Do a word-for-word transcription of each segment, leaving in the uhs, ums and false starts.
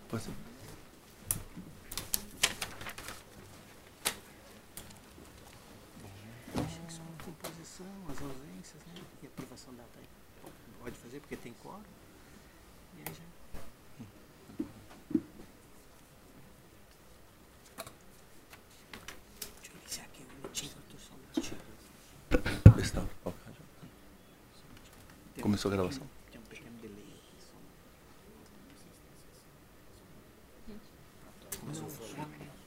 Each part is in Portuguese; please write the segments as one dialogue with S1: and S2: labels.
S1: Pode ser.
S2: Acho que só a composição, as ausências, né? E a aprovação da ata aí. Pode fazer porque tem quórum. E aí já. Deixa eu iniciar aqui um minutinho que eu estou só no
S1: Questão. Começou a gravação.
S2: Tem um pequeno delay aqui. Só. Começou a falar.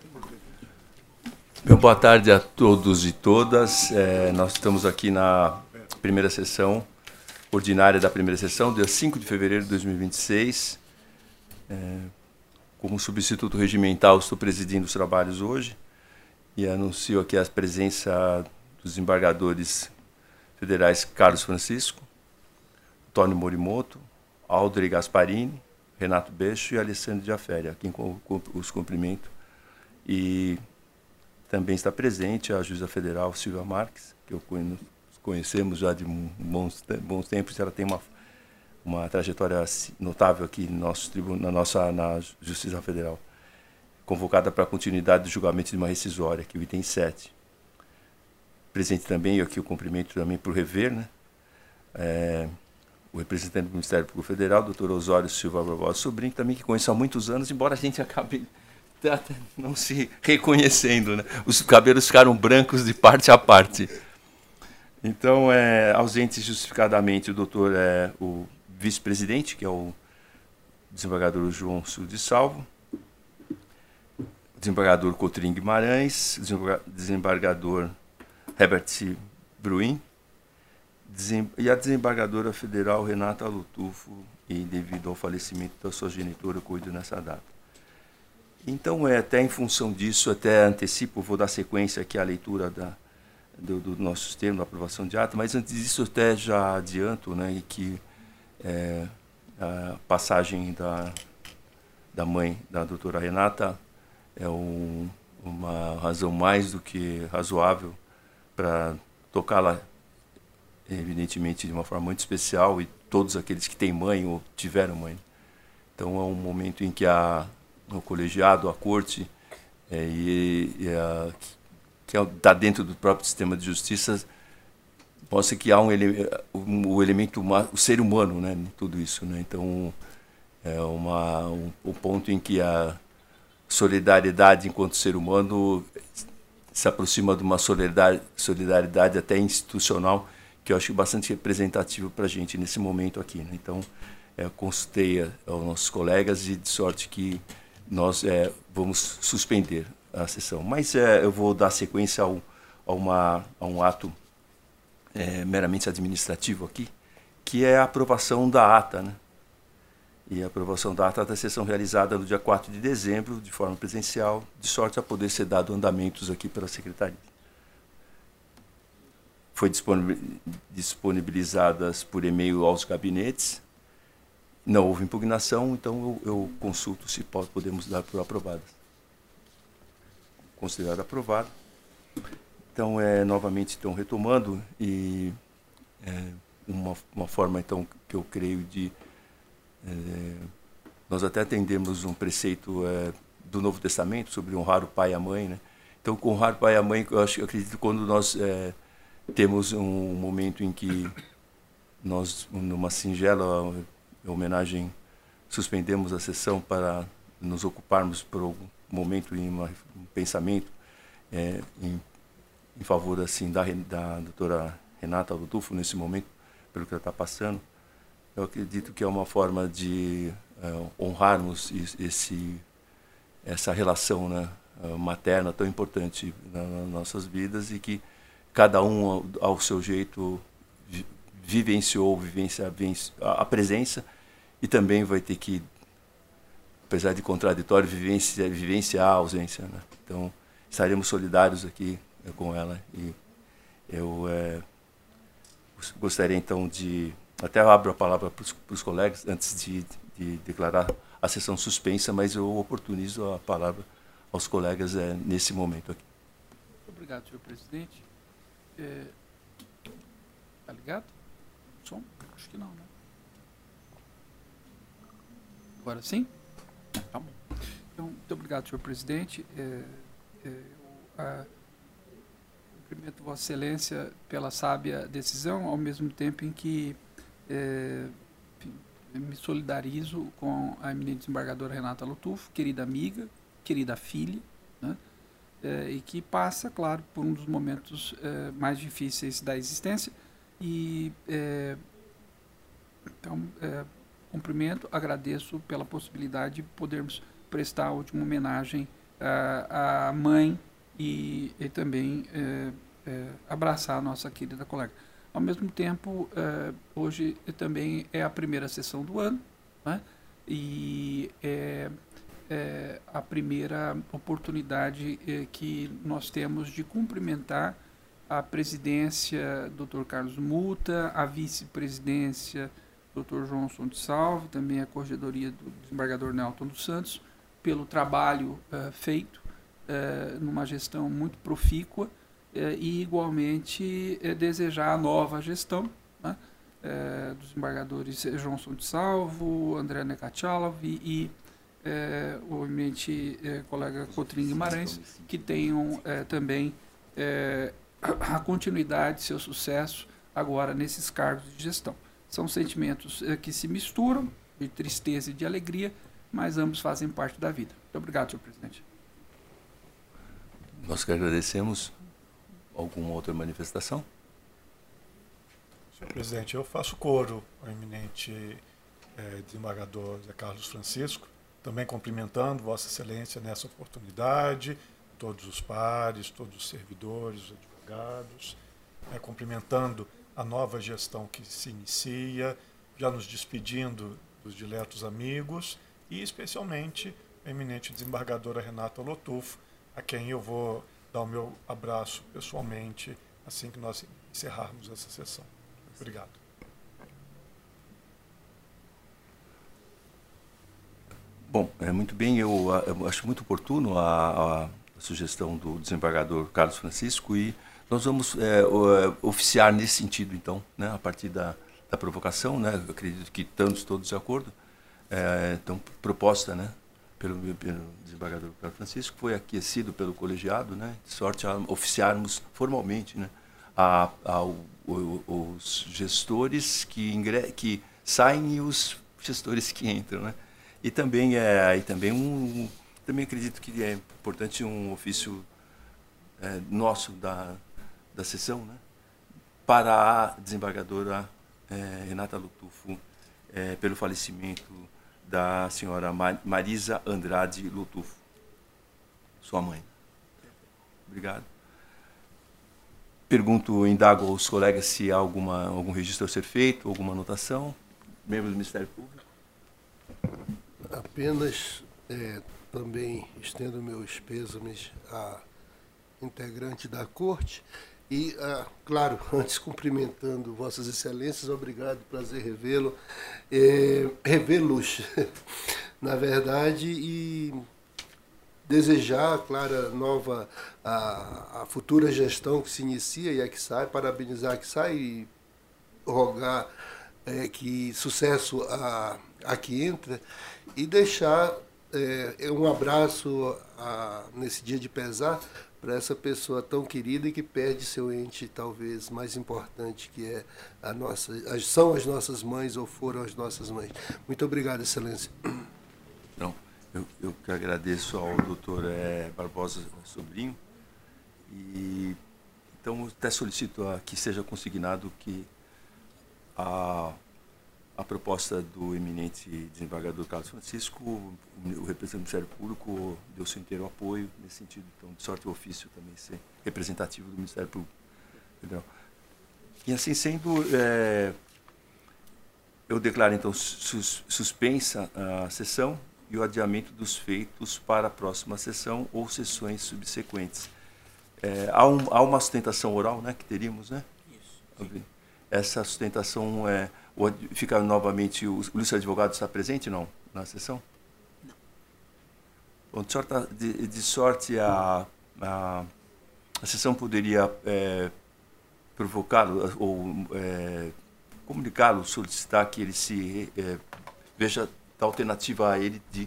S1: Bem, boa tarde a todos e todas. É, nós estamos aqui na primeira sessão ordinária da primeira sessão, dia cinco de fevereiro de dois mil e vinte e seis. É, como substituto regimental, estou presidindo os trabalhos hoje e anuncio aqui a presença dos desembargadores federais Carlos Francisco, Tônio Morimoto, Aldrey Gasparini, Renato Beixo e Alessandro Giaferi, a quem os cumprimento. E também está presente a juíza federal Silvia Marques, que eu conhecemos já de bons, bons tempos. Ela tem uma, uma trajetória notável aqui no nosso tribunal, na nossa na Justiça Federal, convocada para a continuidade do julgamento de uma rescisória, que é o item sete. Presente também, eu aqui o cumprimento também por rever, né? É, o representante do Ministério Público Federal, doutor Osório Silva Barbosa Sobrinho, também que conheço há muitos anos, embora a gente acabe não se reconhecendo, né? Os cabelos ficaram brancos de parte a parte. Então, é, ausente justificadamente o doutor, é, o vice-presidente, que é o desembargador João Sul de Salvo, desembargador Cotrim Guimarães, desembargador Herbert Bruin, e a desembargadora federal Renata Lutufo, e devido ao falecimento da sua genitora, eu cuido nessa data. Então, é, até em função disso, até antecipo, vou dar sequência aqui à leitura da, do, do nosso termo, da aprovação de ata, mas antes disso, até já adianto, né, que é, a passagem da, da mãe da doutora Renata é um, uma razão mais do que razoável para tocá-la, evidentemente, de uma forma muito especial, e todos aqueles que têm mãe ou tiveram mãe. Então, é um momento em que a o colegiado, a corte, é, e, e a, que está dentro do próprio sistema de justiça, mostra que há um, ele, um, o elemento, o ser humano, né, em tudo isso, né? Então, é uma, um, um ponto em que a solidariedade enquanto ser humano se aproxima de uma solidariedade, solidariedade até institucional, que eu acho bastante representativo para a gente nesse momento aqui, né? Então, é, consultei aos nossos colegas e de sorte que nós é, vamos suspender a sessão. Mas é, eu vou dar sequência ao, a, uma, a um ato é, meramente administrativo aqui, que é a aprovação da ata, né? E a aprovação da ata da sessão realizada no dia quatro de dezembro, de forma presencial, de sorte a poder ser dado andamentos aqui pela Secretaria. Foi disponibilizadas por e-mail aos gabinetes. Não houve impugnação, então eu, eu consulto se pode, podemos dar por aprovadas. Considerado aprovado. Então, é, novamente, estão retomando, e é, uma, uma forma, então, que eu creio de... É, nós até atendemos um preceito é, do Novo Testamento sobre honrar o pai e a mãe, né? Então, com honrar o pai e a mãe, eu, acho, eu acredito que quando nós é, temos um momento em que nós, numa singela homenagem, suspendemos a sessão para nos ocuparmos por algum momento em uma, um pensamento é, em, em favor assim da, da doutora Renata Lutufo nesse momento, pelo que ela está passando. Eu acredito que é uma forma de é, honrarmos esse, essa relação, né, materna tão importante nas nossas vidas, e que cada um ao, ao seu jeito vivenciou vivencia, a presença, e também vai ter que, apesar de contraditório, vivenciar, vivenciar a ausência, né? Então, estaremos solidários aqui é, com ela, e eu é, gostaria então de... Até abro a palavra para os colegas antes de, de declarar a sessão suspensa, mas eu oportunizo a palavra aos colegas é, nesse momento aqui.
S3: Obrigado, senhor presidente. É, tá ligado? Som? Acho que não, né? Agora sim? Tá bom. Muito obrigado, senhor presidente. É, é, a, cumprimento Vossa Excelência pela sábia decisão, ao mesmo tempo em que é, enfim, me solidarizo com a eminente desembargadora Renata Lutufo, querida amiga, querida filha, né? É, e que passa, claro, por um dos momentos é, mais difíceis da existência. E, é, então, é, cumprimento, agradeço pela possibilidade de podermos prestar a última homenagem à, à mãe e, e também é, é, abraçar a nossa querida colega. Ao mesmo tempo, é, hoje também é a primeira sessão do ano, né? E é, é a primeira oportunidade é, que nós temos de cumprimentar a presidência doutor Carlos Muta, a vice-presidência doutor Johnson de Salve, também a corregedoria do desembargador Nelton dos Santos, pelo trabalho uh, feito uh, numa gestão muito profícua uh, e, igualmente, uh, desejar a nova gestão, né, uh, dos desembargadores Johnson de Salvo, André Nekachalov e, e uh, o eminente uh, colega Cotrim Guimarães, que tenham uh, também uh, a continuidade de seu sucesso agora nesses cargos de gestão. São sentimentos uh, que se misturam, de tristeza e de alegria, mas ambos fazem parte da vida. Muito obrigado, senhor presidente.
S1: Nós que agradecemos. Alguma outra manifestação?
S4: Senhor presidente, eu faço coro ao eminente eh, desembargador Zé Carlos Francisco, também cumprimentando Vossa Excelência nessa oportunidade, todos os pares, todos os servidores, os advogados, né, cumprimentando a nova gestão que se inicia, já nos despedindo dos diletos amigos, e especialmente a eminente desembargadora Renata Lutufo, a quem eu vou dar o meu abraço pessoalmente assim que nós encerrarmos essa sessão. Obrigado.
S1: Bom, é, muito bem, eu, eu acho muito oportuno a, a sugestão do desembargador Carlos Francisco e nós vamos é, oficiar nesse sentido, então, né, a partir da, da provocação, né, eu acredito que estamos todos de acordo. É, então, proposta, né, pelo, pelo desembargador Carlos Francisco, foi aquecido pelo colegiado, né, de sorte a oficiarmos formalmente, né, a, a, o, os gestores que, ingre, que saem e os gestores que entram, né. E também, é, e também, um, também acredito que é importante um ofício é, nosso da, da sessão, né, para a desembargadora é, Renata Lutufo, é, pelo falecimento da senhora Marisa Andrade Lutufo, sua mãe. Obrigado. Pergunto, indago aos colegas se há alguma, algum registro a ser feito, alguma anotação. Membros do Ministério Público.
S5: Apenas é, também estendo meus pêsames à integrante da Corte e, ah, claro, antes cumprimentando Vossas Excelências, obrigado, prazer revê-lo, é, revê-los, na verdade, e desejar, claro, nova, a, a futura gestão que se inicia e a que sai, parabenizar a que sai e rogar é, que sucesso a, a que entra e deixar é, um abraço a, nesse dia de pesar para essa pessoa tão querida e que perde seu ente talvez mais importante, que é a nossa, as, são as nossas mães ou foram as nossas mães. Muito obrigado, Excelência.
S1: Não, eu, eu que agradeço ao doutor é, Barbosa Sobrinho e então até solicito a, que seja consignado que a A proposta do eminente desembargador Carlos Francisco, o representante do Ministério Público deu seu inteiro apoio nesse sentido. Então, de sorte o ofício também ser representativo do Ministério Público Federal. E assim sendo, é, eu declaro então sus, suspensa a sessão e o adiamento dos feitos para a próxima sessão ou sessões subsequentes. É, há, um, há uma sustentação oral, né, que teríamos, né? Isso. Essa sustentação é... Fica novamente, o Lúcio Advogado está presente, não, na sessão?
S2: Não.
S1: Bom, de sorte, de, de sorte a, a, a sessão poderia é, provocá-lo ou é, comunicá-lo, solicitar que ele se é, veja a alternativa a ele de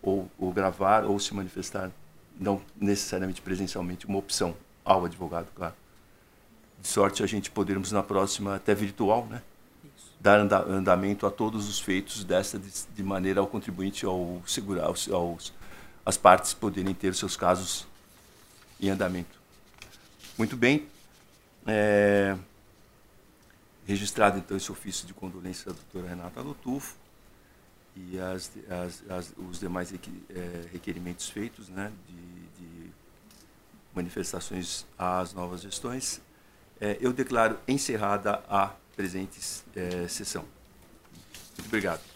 S1: ou, ou gravar, ou se manifestar, não necessariamente presencialmente, uma opção ao advogado, claro. De sorte a gente podermos na próxima, até virtual, né? Dar anda, andamento a todos os feitos dessa, de, de maneira ao contribuinte, ao segurar, aos, aos, as partes poderem ter seus casos em andamento. Muito bem. É, registrado, então, esse ofício de condolência da doutora Renata Lotufo e as, as, as, os demais requerimentos feitos, né, de, de manifestações às novas gestões, é, eu declaro encerrada a presente é, sessão. Muito obrigado.